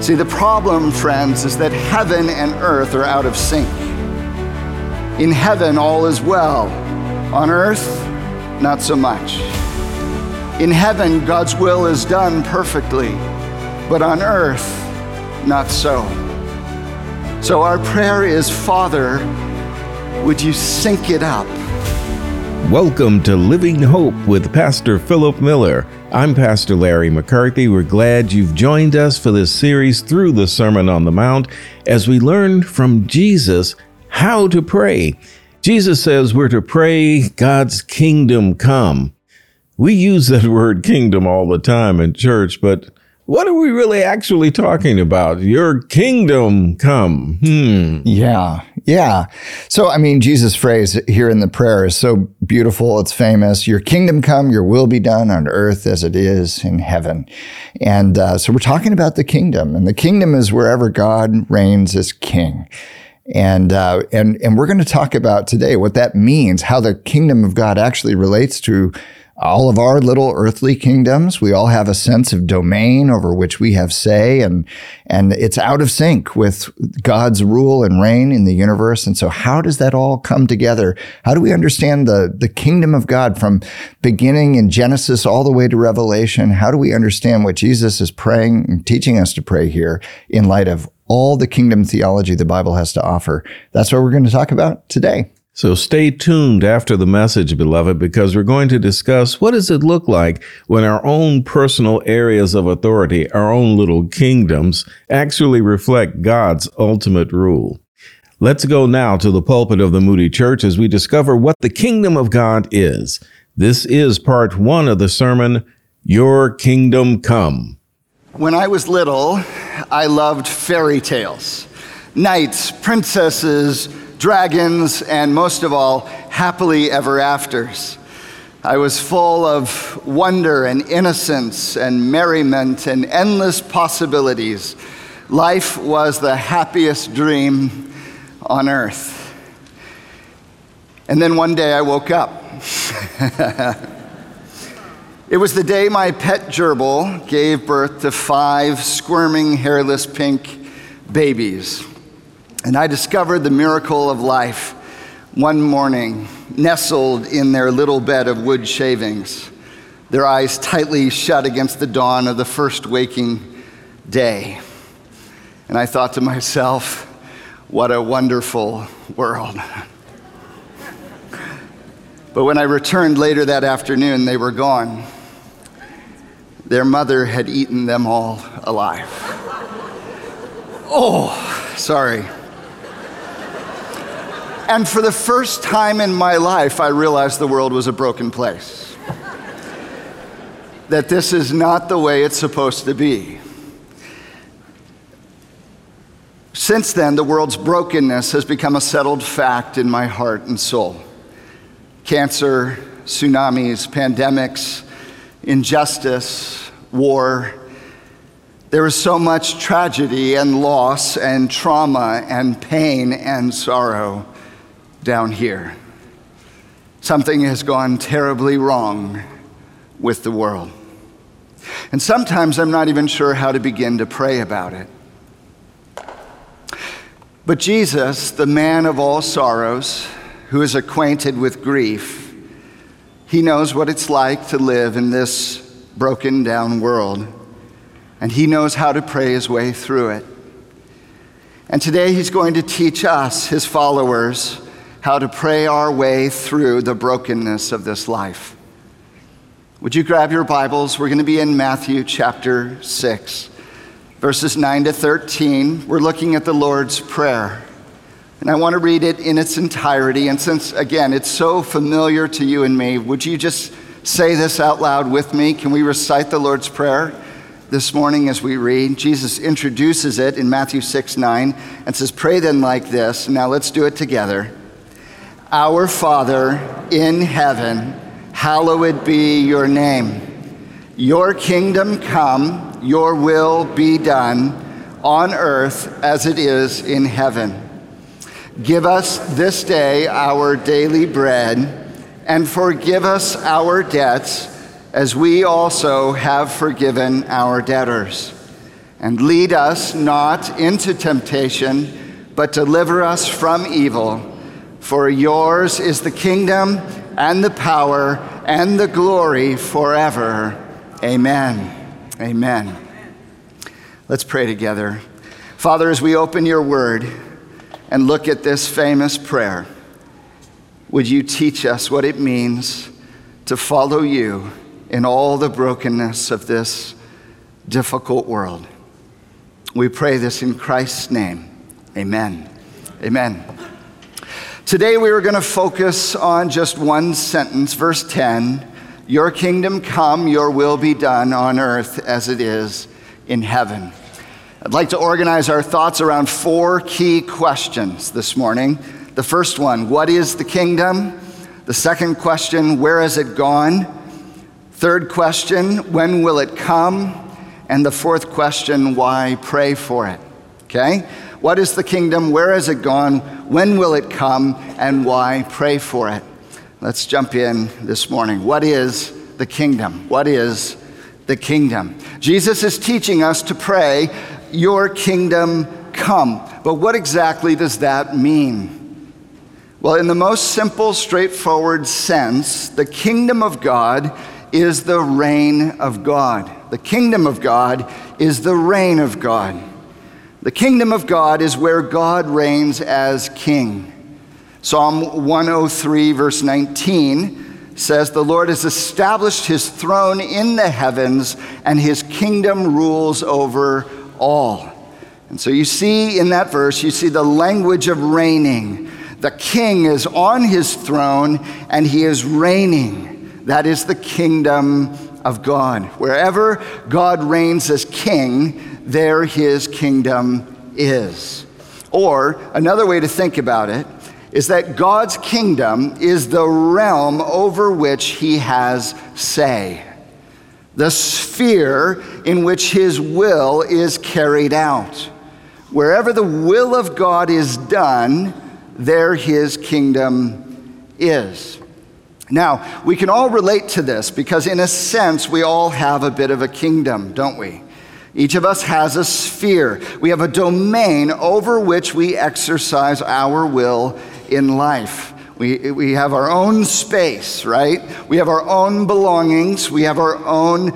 See, the problem, friends, is that heaven and earth are out of sync. In heaven, all is well. On earth, not so much. In heaven, God's will is done perfectly, but on earth, not so. So our prayer is, Father, would you sync it up? Welcome to Living Hope with Pastor Philip Miller. I'm Pastor Larry McCarthy. We're glad you've joined us for this series through the Sermon on the Mount as we learn from Jesus how to pray. Jesus says we're to pray God's kingdom come. We use that word kingdom all the time in church, but what are we really actually talking about? Your kingdom come. Yeah. So, Jesus' phrase here in the prayer is so beautiful. It's famous. Your kingdom come, your will be done on earth as it is in heaven. And so we're talking about the kingdom. And the kingdom is wherever God reigns as king. And we're going to talk about today what that means, how the kingdom of God actually relates to all of our little earthly kingdoms. We all have a sense of domain over which we have say, and it's out of sync with God's rule and reign in the universe. And so how does that all come together? How do we understand the kingdom of God from beginning in Genesis all the way to Revelation? How do we understand what Jesus is praying and teaching us to pray here in light of all the kingdom theology the Bible has to offer? That's what we're going to talk about today. So stay tuned after the message, beloved, because we're going to discuss what does it look like when our own personal areas of authority, our own little kingdoms, actually reflect God's ultimate rule. Let's go now to the pulpit of the Moody Church as we discover what the kingdom of God is. This is part 1 of the sermon, Your Kingdom Come. When I was little, I loved fairy tales. Knights, princesses, dragons, and most of all, happily ever afters. I was full of wonder and innocence and merriment and endless possibilities. Life was the happiest dream on earth. And then one day I woke up. It was the day my pet gerbil gave birth to 5 squirming, hairless, pink babies. And I discovered the miracle of life one morning, nestled in their little bed of wood shavings, their eyes tightly shut against the dawn of the first waking day. And I thought to myself, what a wonderful world. But when I returned later that afternoon, they were gone. Their mother had eaten them all alive. Oh, sorry. And for the first time in my life, I realized the world was a broken place. That this is not the way it's supposed to be. Since then, the world's brokenness has become a settled fact in my heart and soul. Cancer, tsunamis, pandemics, injustice, war. There is so much tragedy and loss and trauma and pain and sorrow down here. Something has gone terribly wrong with the world. And sometimes I'm not even sure how to begin to pray about it. But Jesus, the man of all sorrows, who is acquainted with grief, he knows what it's like to live in this broken down world. And he knows how to pray his way through it. And today he's going to teach us, his followers, how to pray our way through the brokenness of this life. Would you grab your Bibles? We're going to be in Matthew chapter 6, verses 9 to 13. We're looking at the Lord's Prayer. And I want to read it in its entirety. And since, again, it's so familiar to you and me, would you just say this out loud with me? Can we recite the Lord's Prayer this morning as we read? Jesus introduces it in Matthew 6:9 and says, pray then like this. Now let's do it together. Our Father in heaven, hallowed be your name. Your kingdom come, your will be done on earth as it is in heaven. Give us this day our daily bread, and forgive us our debts as we also have forgiven our debtors. and lead us not into temptation, but deliver us from evil. For yours is the kingdom and the power and the glory forever. Amen. Amen. Let's pray together. Father, as we open your word and look at this famous prayer, would you teach us what it means to follow you in all the brokenness of this difficult world? We pray this in Christ's name. Amen. Amen. Today we are going to focus on just one sentence, verse 10. Your kingdom come, your will be done on earth as it is in heaven. I'd like to organize our thoughts around 4 key questions this morning. The first one, what is the kingdom? The second question, where has it gone? Third question, when will it come? And the fourth question, why pray for it? Okay? What is the kingdom? Where has it gone? When will it come? And why pray for it? Let's jump in this morning. What is the kingdom? What is the kingdom? Jesus is teaching us to pray, your kingdom come. But what exactly does that mean? Well, in the most simple, straightforward sense, the kingdom of God is the reign of God. The kingdom of God is the reign of God. The kingdom of God is where God reigns as king. Psalm 103, verse 19 says, the Lord has established his throne in the heavens, and his kingdom rules over all. And so you see in that verse, you see the language of reigning. The king is on his throne, and he is reigning. That is the kingdom of God. Wherever God reigns as king, there his kingdom is. Or another way to think about it is that God's kingdom is the realm over which he has say, the sphere in which his will is carried out. Wherever the will of God is done, there his kingdom is. Now, we can all relate to this because in a sense, we all have a bit of a kingdom, don't we? Each of us has a sphere. We have a domain over which we exercise our will in life. We have our own space, right? We have our own belongings. We have our own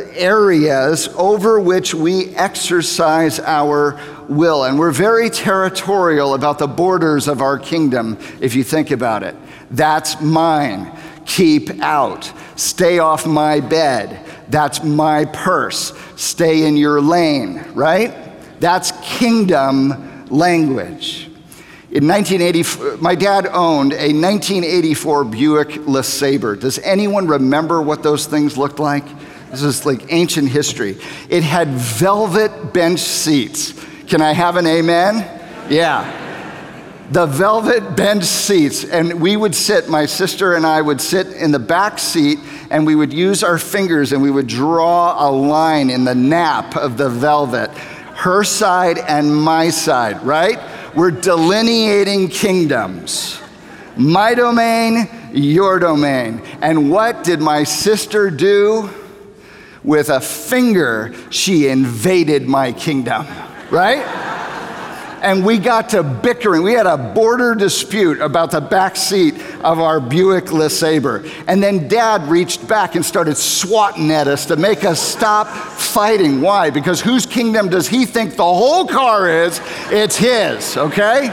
areas over which we exercise our will. And we're very territorial about the borders of our kingdom, if you think about it. That's mine. Keep out. Stay off my bed. That's my purse. Stay in your lane, right? That's kingdom language. In 1984, my dad owned a 1984 Buick LeSabre. Does anyone remember what those things looked like? This is like ancient history. It had velvet bench seats. Can I have an amen? Yeah. The velvet bench seats, and we would sit, my sister and I would sit in the back seat, and we would use our fingers and we would draw a line in the nap of the velvet, her side and my side, right? We're delineating kingdoms. My domain, your domain. And what did my sister do? With a finger, she invaded my kingdom, right? And we got to bickering. We had a border dispute about the back seat of our Buick LeSabre. And then Dad reached back and started swatting at us to make us stop fighting. Why? Because whose kingdom does he think the whole car is? It's his, okay?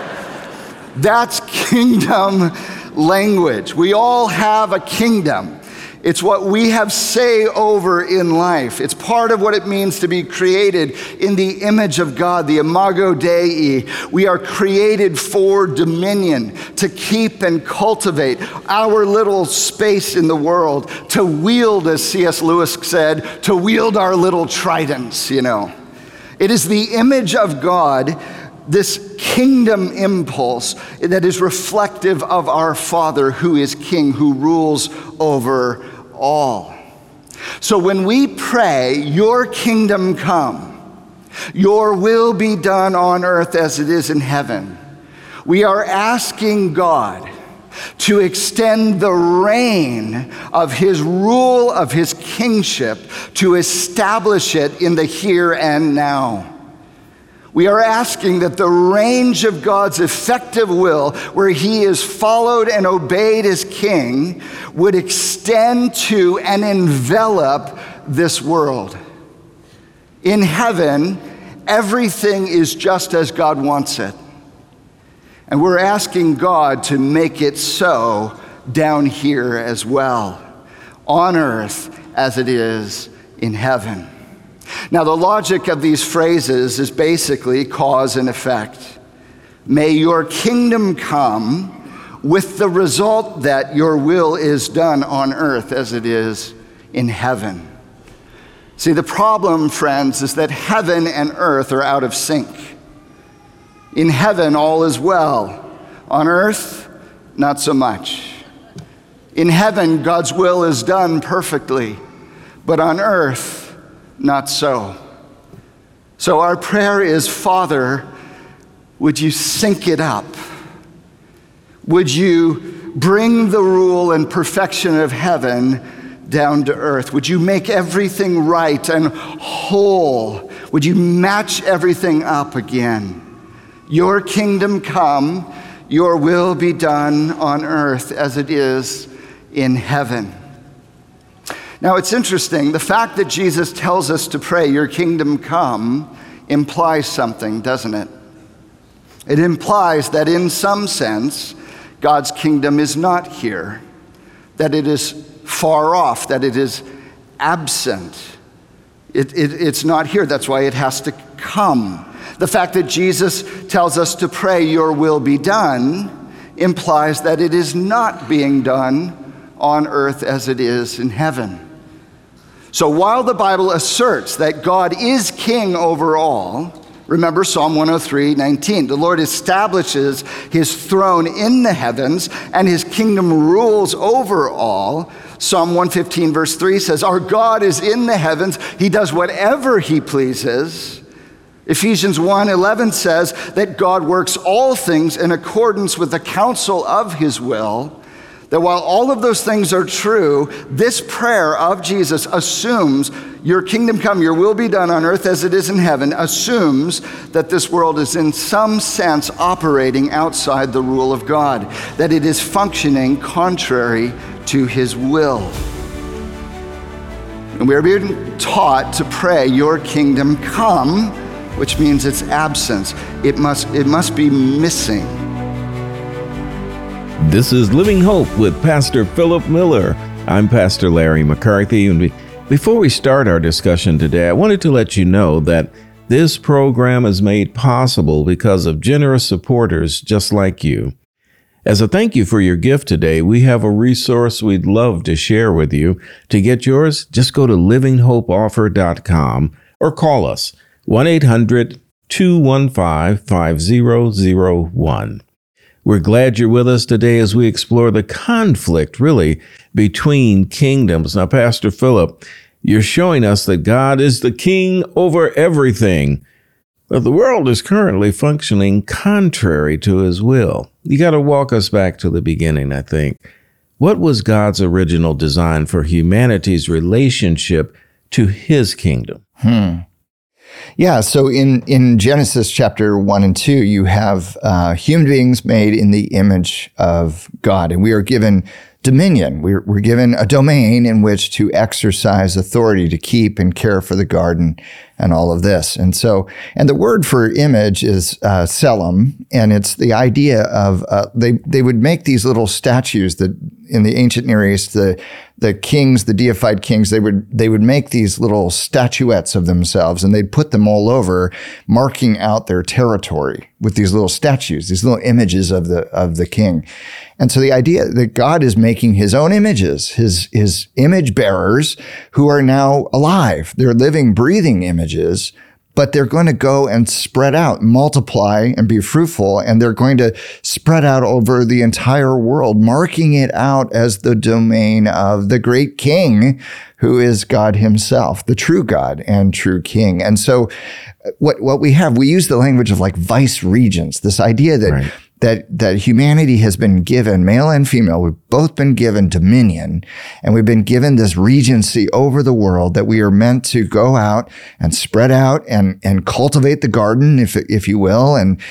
That's kingdom language. We all have a kingdom. It's what we have say over in life. It's part of what it means to be created in the image of God, the Imago Dei. We are created for dominion, to keep and cultivate our little space in the world, to wield, as C.S. Lewis said, to wield our little tridents, you know. It is the image of God, this kingdom impulse that is reflective of our Father who is King, who rules over all. So when we pray, your kingdom come, your will be done on earth as it is in heaven, we are asking God to extend the reign of his rule, of his kingship, to establish it in the here and now. We are asking that the range of God's effective will, where he is followed and obeyed as king, would extend to and envelop this world. In heaven, everything is just as God wants it. And we're asking God to make it so down here as well, on earth as it is in heaven. Now, the logic of these phrases is basically cause and effect. May your kingdom come, with the result that your will is done on earth as it is in heaven. See, the problem, friends, is that heaven and earth are out of sync. In heaven, all is well. On earth, not so much. In heaven, God's will is done perfectly, but on earth, not so. So our prayer is, Father, would you sync it up? Would you bring the rule and perfection of heaven down to earth? Would you make everything right and whole? Would you match everything up again? Your kingdom come, your will be done on earth as it is in heaven. Now, it's interesting. The fact that Jesus tells us to pray, your kingdom come, implies something, doesn't it? It implies that in some sense, God's kingdom is not here, that it is far off, that it is absent. It's not here. That's why it has to come. The fact that Jesus tells us to pray, your will be done, implies that it is not being done on earth as it is in heaven. So while the Bible asserts that God is king over all, remember Psalm 103:19, the Lord establishes his throne in the heavens and his kingdom rules over all. Psalm 115 verse 3 says, our God is in the heavens. He does whatever he pleases. Ephesians 1:11 says that God works all things in accordance with the counsel of his will. That while all of those things are true, this prayer of Jesus assumes your kingdom come, your will be done on earth as it is in heaven, assumes that this world is in some sense operating outside the rule of God, that it is functioning contrary to his will. And we are being taught to pray, your kingdom come, which means its absence. It must be missing. This is Living Hope with Pastor Philip Miller. I'm Pastor Larry McCarthy, and before we start our discussion today, I wanted to let you know that this program is made possible because of generous supporters just like you. As a thank you for your gift today, we have a resource we'd love to share with you. To get yours, just go to livinghopeoffer.com or call us 1-800-215-5001. We're glad you're with us today as we explore the conflict, really, between kingdoms. Now, Pastor Philip, you're showing us that God is the king over everything, but the world is currently functioning contrary to his will. You got to walk us back to the beginning, I think. What was God's original design for humanity's relationship to his kingdom? Yeah, so in Genesis chapter 1 and 2, you have human beings made in the image of God, and we are given dominion. We're given a domain in which to exercise authority to keep and care for the garden and all of this. And the word for image is selim, and it's the idea of they would make these little statues that in the ancient Near East, the kings, the deified kings, they would make these little statuettes of themselves, and they'd put them all over, marking out their territory with these little statues, these little images of the king. And so the idea that God is making his own images, his image bearers who are now alive. They're living, breathing images, but they're going to go and spread out, multiply and be fruitful, and they're going to spread out over the entire world, marking it out as the domain of the great king who is God himself, the true God and true king. And so what we have, we use the language of like vice regents, this idea that that humanity has been given, male and female, we've both been given dominion, and we've been given this regency over the world, that we are meant to go out and spread out and cultivate the garden, if you will, and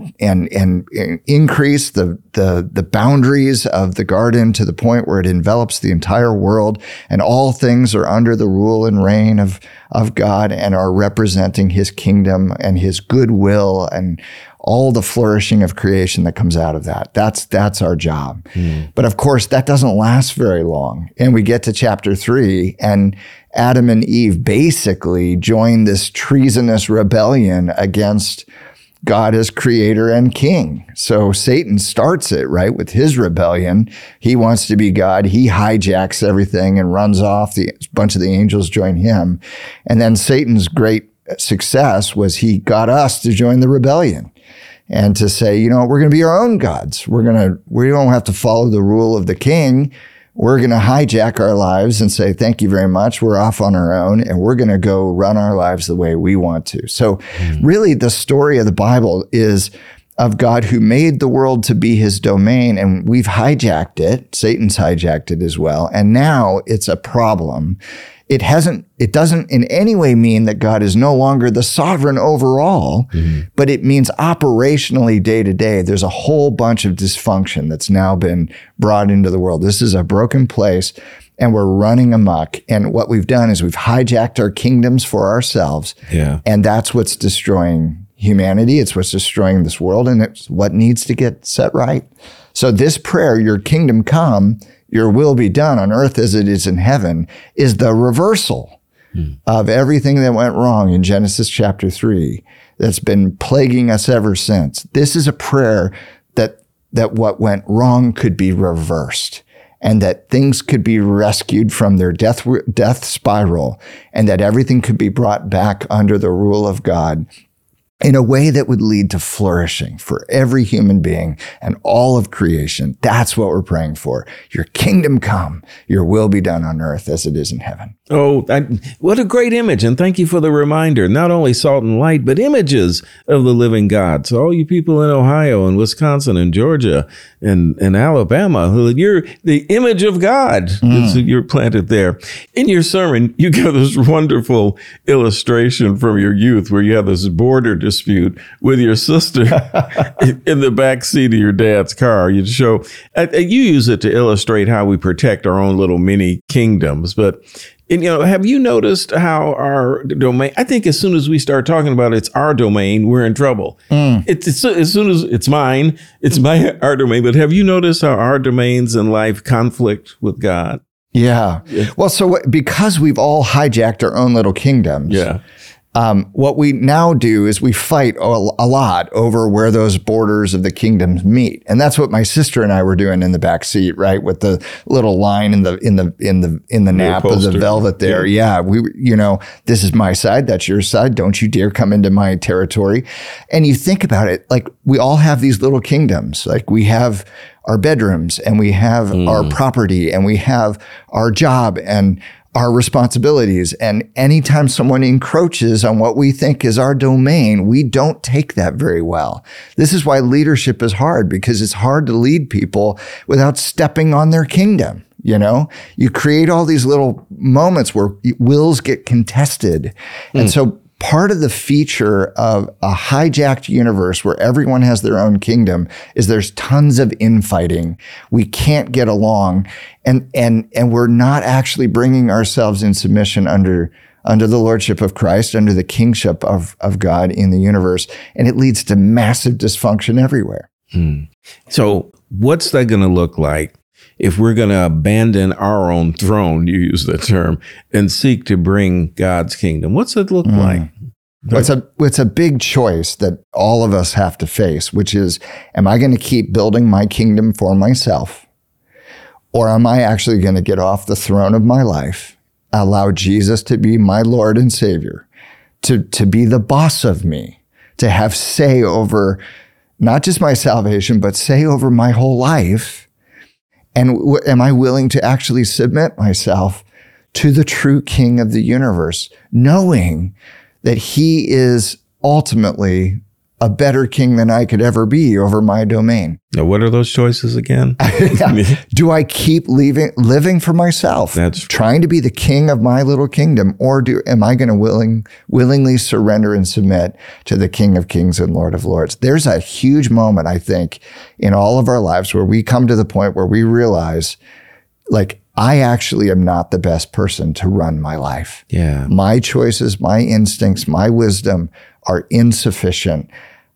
increase the boundaries of the garden to the point where it envelops the entire world, and all things are under the rule and reign of God and are representing his kingdom and his goodwill and all the flourishing of creation that comes out of that. That's our job. But of course, that doesn't last very long. And we get to chapter 3, and Adam and Eve basically join this treasonous rebellion against God as creator and king. So Satan starts it, right, with his rebellion. He wants to be God. He hijacks everything and runs off. A bunch of the angels join him. And then Satan's great success was he got us to join the rebellion and to say, we're going to be our own gods. We don't have to follow the rule of the king. We're going to hijack our lives and say, thank you very much. We're off on our own, and we're going to go run our lives the way we want to. So really the story of the Bible is of God who made the world to be his domain, and we've hijacked it. Satan's hijacked it as well. And now it's a problem. It doesn't in any way mean that God is no longer the sovereign overall, but it means operationally day to day, there's a whole bunch of dysfunction that's now been brought into the world. This is a broken place, and we're running amok. And what we've done is we've hijacked our kingdoms for ourselves. Yeah. And that's what's destroying humanity. It's what's destroying this world, and it's what needs to get set right. So this prayer, your kingdom come, your will be done on earth as it is in heaven, is the reversal of everything that went wrong in Genesis chapter 3 that's been plaguing us ever since. This is a prayer that what went wrong could be reversed, and that things could be rescued from their death spiral, and that everything could be brought back under the rule of God in a way that would lead to flourishing for every human being and all of creation. That's what we're praying for. Your kingdom come, your will be done on earth as it is in heaven. Oh, what a great image. And thank you for the reminder. Not only salt and light, but images of the living God. So all you people in Ohio and Wisconsin and Georgia and Alabama, you're the image of God. You're planted there. In your sermon, you give this wonderful illustration from your youth where you have this border dispute with your sister in the back seat of your dad's car. You show, you use it to illustrate how we protect our own little mini kingdoms. But have you noticed how our domain, I think as soon as we start talking about it's our domain, we're in trouble. It's as soon as it's mine, it's our domain. But have you noticed how our domains in life conflict with God? Yeah. Well, so because we've all hijacked our own little kingdoms. Yeah. What we now do is we fight a lot over where those borders of the kingdoms meet, and that's what my sister and I were doing in the back seat, right, with the little line in the nap of the velvet there. Yeah, this is my side, that's your side. Don't you dare come into my territory. And you think about it, like we all have these little kingdoms. Like we have our bedrooms, and we have our property, and we have our job, and our responsibilities. And anytime someone encroaches on what we think is our domain, we don't take that very well. This is why leadership is hard, because it's hard to lead people without stepping on their kingdom. You create all these little moments where wills get contested. And so part of the feature of a hijacked universe where everyone has their own kingdom is there's tons of infighting. We can't get along, and we're not actually bringing ourselves in submission under the lordship of Christ, under the kingship of God in the universe, and it leads to massive dysfunction everywhere. So what's that going to look like if we're going to abandon our own throne, you use the term, and seek to bring God's kingdom? What's it look like? It's a big choice that all of us have to face, which is, am I going to keep building my kingdom for myself? Or am I actually going to get off the throne of my life, allow Jesus to be my Lord and Savior, to be the boss of me, to have say over not just my salvation, but say over my whole life? And am I willing to actually submit myself to the true King of the universe, knowing that he is ultimately a better king than I could ever be over my domain? Now, what are those choices again? Do I keep living for myself, trying to be the king of my little kingdom, or am I going to willingly surrender and submit to the King of Kings and Lord of Lords? There's a huge moment, I think, in all of our lives where we come to the point where we realize, like, I actually am not the best person to run my life. Yeah. My choices, my instincts, my wisdom are insufficient.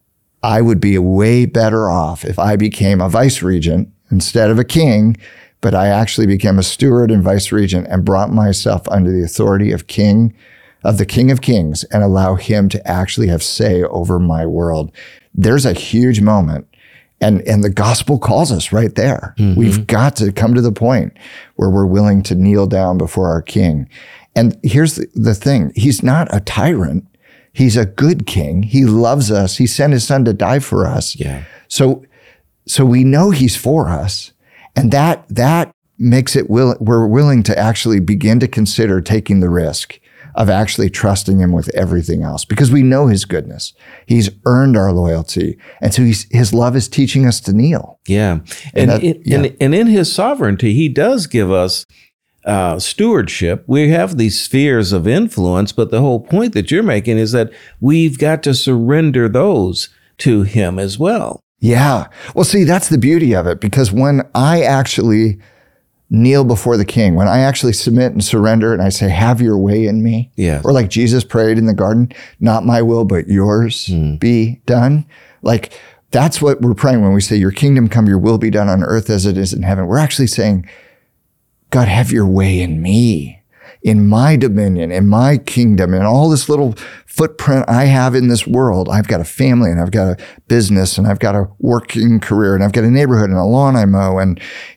I would be way better off if I became a vice regent instead of a king, but I actually became a steward and vice regent and brought myself under the authority of the King of Kings and allow him to actually have say over my world. There's a huge moment. And the gospel calls us right there. Mm-hmm. We've got to come to the point where we're willing to kneel down before our king. And here's the thing. He's not a tyrant. He's a good king. He loves us. He sent his son to die for us. Yeah. So we know he's for us. And that makes it we're willing to actually begin to consider taking the risk of actually trusting him with everything else, because we know his goodness. He's earned our loyalty. And so his love is teaching us to kneel. Yeah. And in his sovereignty, he does give us stewardship. We have these spheres of influence, but the whole point that you're making is that we've got to surrender those to him as well. Yeah. Well, see, that's the beauty of it, because when I actually kneel before the king, when I actually submit and surrender and I say, have your way in me. Yeah. Or like Jesus prayed in the garden, not my will, but yours be done. Like, that's what we're praying when we say, your kingdom come, your will be done on earth as it is in heaven. We're actually saying, God, have your way in me, in my dominion, in my kingdom, in all this little footprint I have in this world. I've got a family and I've got a business and I've got a working career and I've got a neighborhood and a lawn I mow and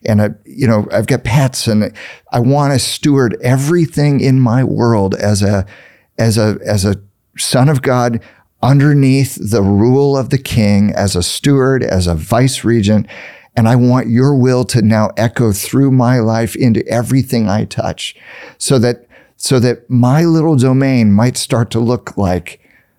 I've got pets, and I want to steward everything in my world as a son of God underneath the rule of the king, as a steward, as a vice regent. And I want your will to now echo through my life into everything I touch, so that my little domain might start to look like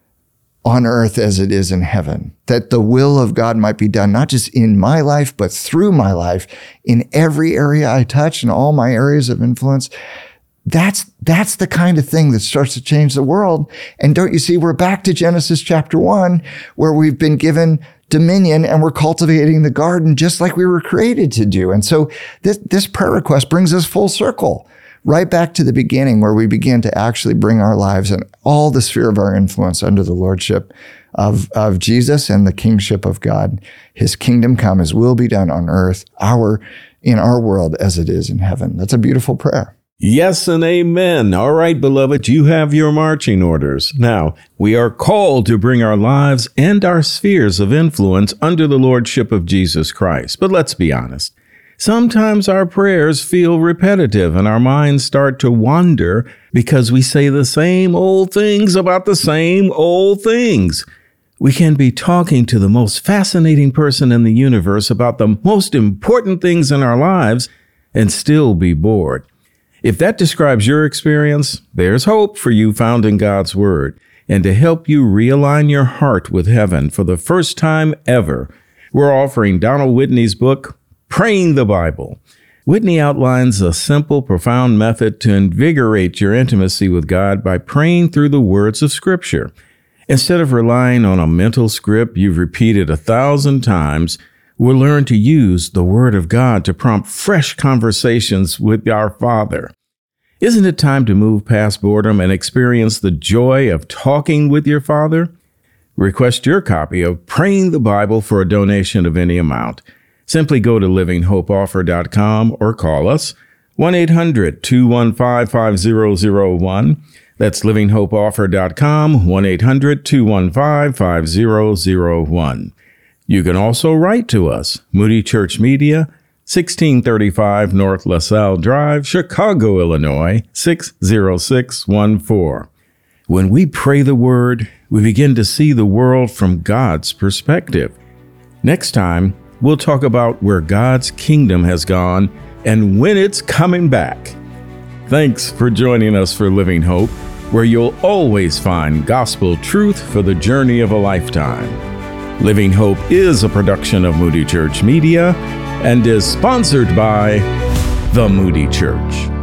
on earth as it is in heaven, that the will of God might be done, not just in my life, but through my life, in every area I touch and all my areas of influence. That's the kind of thing that starts to change the world. And don't you see, we're back to Genesis chapter 1, where we've been given dominion and we're cultivating the garden just like we were created to do. And so this prayer request brings us full circle, right back to the beginning, where we begin to actually bring our lives and all the sphere of our influence under the lordship of Jesus and the kingship of God. His kingdom come, his will be done on earth, in our world as it is in heaven. That's a beautiful prayer. Yes and amen. All right, beloved, you have your marching orders. Now, we are called to bring our lives and our spheres of influence under the lordship of Jesus Christ. But let's be honest. Sometimes our prayers feel repetitive and our minds start to wander because we say the same old things about the same old things. We can be talking to the most fascinating person in the universe about the most important things in our lives and still be bored. If that describes your experience, there's hope for you found in God's Word. And to help you realign your heart with heaven for the first time ever, we're offering Donald Whitney's book, Praying the Bible. Whitney outlines a simple, profound method to invigorate your intimacy with God by praying through the words of Scripture. Instead of relying on a mental script you've repeated 1,000 times, we'll learn to use the Word of God to prompt fresh conversations with our Father. Isn't it time to move past boredom and experience the joy of talking with your Father? Request your copy of Praying the Bible for a donation of any amount. Simply go to livinghopeoffer.com or call us 1-800-215-5001. That's livinghopeoffer.com, 1-800-215-5001. You can also write to us, Moody Church Media, 1635 North LaSalle Drive, Chicago, Illinois, 60614. When we pray the Word, we begin to see the world from God's perspective. Next time, we'll talk about where God's kingdom has gone and when it's coming back. Thanks for joining us for Living Hope, where you'll always find gospel truth for the journey of a lifetime. Living Hope is a production of Moody Church Media and is sponsored by the Moody Church.